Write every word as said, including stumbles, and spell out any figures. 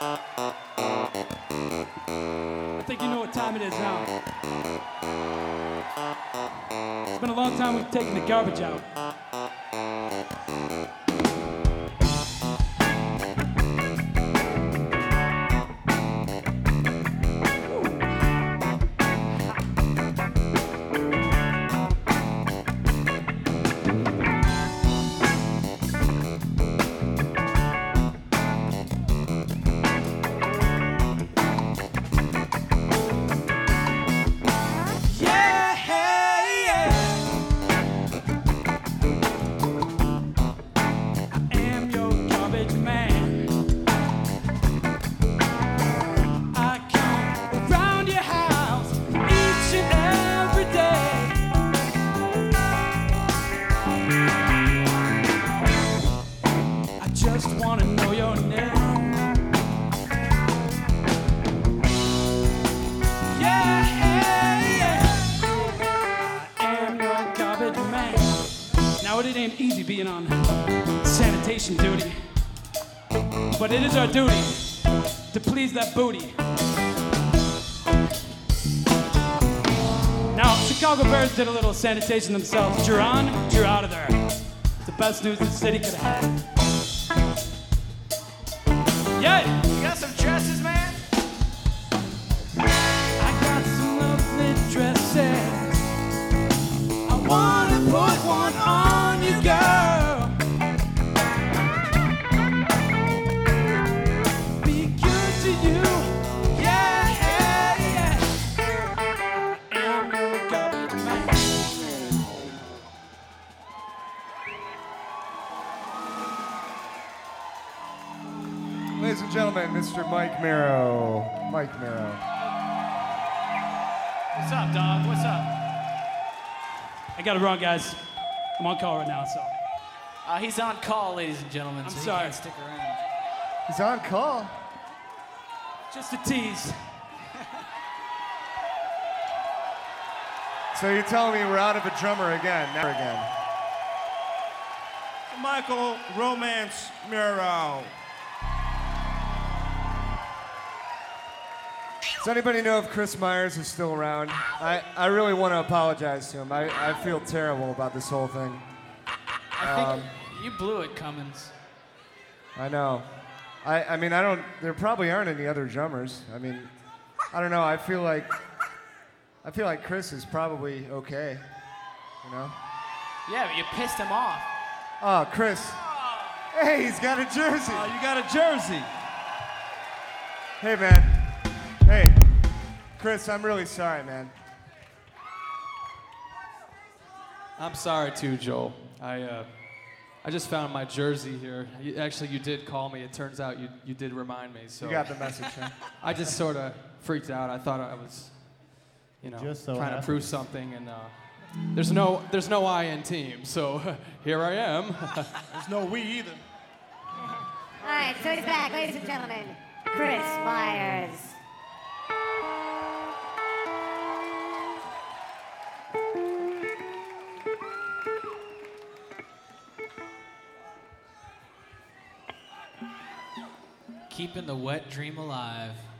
I think you know what time it is now. It's been a long time we've taken the garbage out. Just wanna know your name. Yeah, yeah. I am your garbage man. Now it ain't easy being on sanitation duty, but it is our duty to please that booty. Now, Chicago Bears did a little sanitation themselves. You're on, you're out of there. It's the best news the city could have had. Yeah. You got some dresses, man? I got some lovely dresses. I wanna put one on you, girl. Be good to you. Yeah, yeah. I am your garbage man. Ladies and gentlemen, Mister Mike Marrow. Mike Marrow. What's up, dog? What's up? I got it wrong, guys. I'm on call right now, so. Uh, he's on call, ladies and gentlemen. I'm so sorry. He can't stick around. He's on call. Just a tease. So you're telling me we're out of a drummer again, never again. Michael Romance Murrow. Does anybody know if Chris Myers is still around? I, I really want to apologize to him. I, I feel terrible about this whole thing. I think Um, you blew it, Cummins. I know. I, I mean, I don't, there probably aren't any other drummers. I mean, I don't know. I feel like, I feel like Chris is probably okay, you know? Yeah, but you pissed him off. Oh, Chris. Hey, he's got a jersey. Oh, you got a jersey. Hey, man. Hey, Chris, I'm really sorry, man. I'm sorry too, Joel. I uh, I just found my jersey here. You, actually, you did call me. It turns out you you did remind me. So You got the message, huh? I just sort of freaked out. I thought I was, you know, Just so trying to happens. prove something, and uh, there's no there's no I in team. So here I am. There's no we either. All right, so he's back, ladies and gentlemen. Chris Myers. Keeping the wet dream alive.